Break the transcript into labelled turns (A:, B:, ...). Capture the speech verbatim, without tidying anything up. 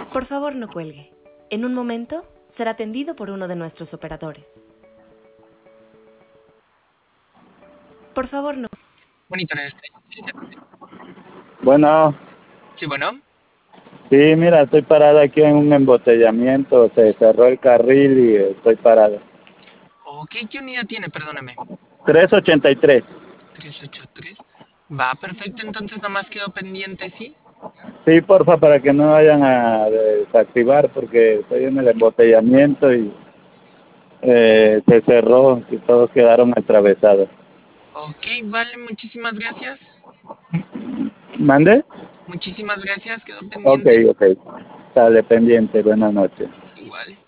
A: Por favor, no cuelgue. En un momento será atendido por uno de nuestros operadores. Por favor, no.
B: Monitor este. Sí, sí.
C: Bueno,
B: Sí, bueno.
C: sí, mira, estoy parado aquí en un embotellamiento, se cerró el carril y estoy parado.
B: Ok, ¿qué unidad tiene? Perdóname.
C: tres ochenta y tres.
B: trescientos ochenta y tres. Va, perfecto. Entonces nada más quedó pendiente, ¿sí?
C: Sí, porfa, para que no vayan a desactivar porque estoy en el embotellamiento y eh, se cerró y todos quedaron atravesados.
B: Ok, vale, muchísimas gracias.
C: ¿Mande?
B: Muchísimas gracias, quedó
C: Ok,
B: pendiente.
C: ok. Sale pendiente, buenas noches.
B: Igual.